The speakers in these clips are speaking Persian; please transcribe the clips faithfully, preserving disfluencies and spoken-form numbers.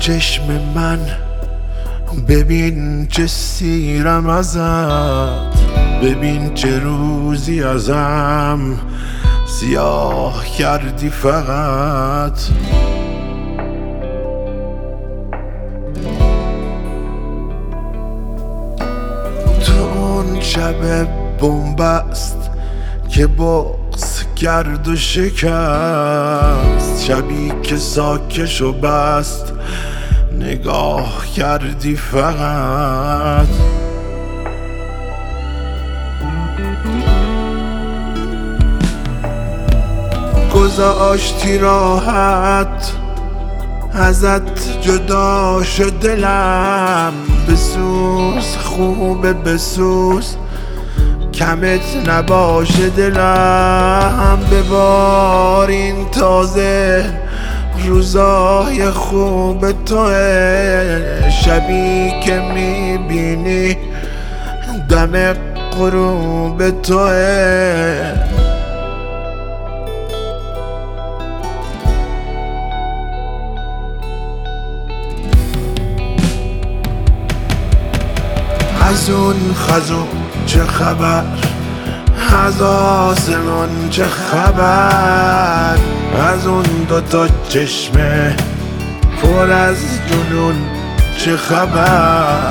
چشم من ببین چه سیرم ازت، ببین چه روزی ازم سیاه کردی فقط. تو اون شب بنبست که بغض کرد و شکست، شبی که ساکش و بست نگاه کردی فقط. گذاشتی راحت ازت جدا شد دلم، بسوز خوبه بسوز کمت نباشه دلم. ببارین تازه روزای خوب توه، شبی که میبینی دم غروب توه. از اون خزون چه خبر، از آسمون چه خبر، از اون دوتا چشمه پر از جنون چه خبر.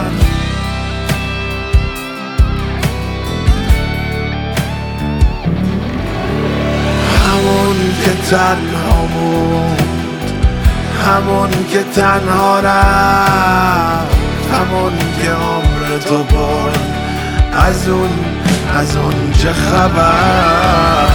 همون که تنها بود، همون که تنها رفت، همون که عمر تو برد، از اون از اون چه خبر.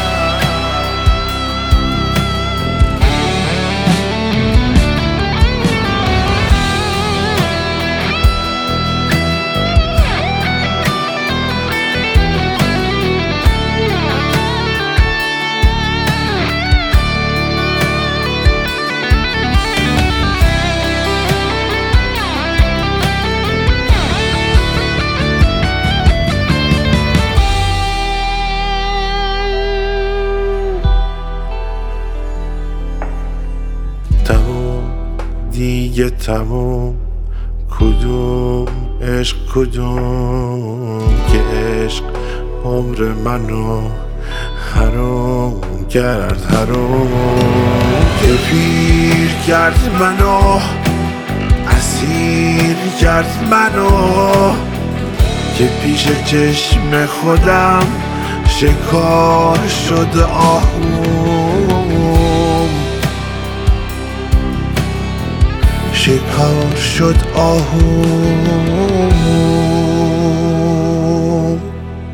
تموم دیگه تموم، کدوم عشق کدوم که عشق عمر منو حرام کرد، حرام که پیر کرد منو، اسیر کرد منو، که پیش چشم خودم شکار شد آهوم، شکار شد آهوم.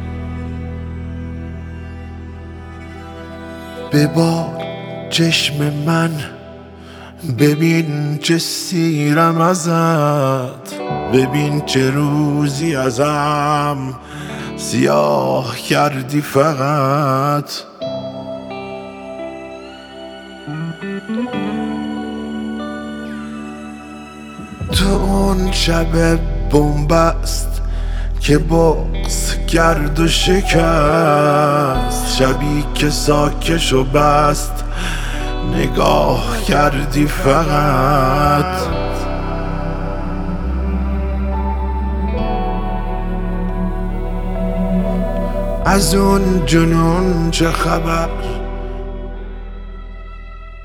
ببار چشم من ببین چه سیرم ازت، ببین چه روزی ازم سیاه کردی فقط. تو اون شب بنبست که بغض کرد و شکست، شبی که ساکش و بست نگاه کردی فقط. از اون جنون چه خبر،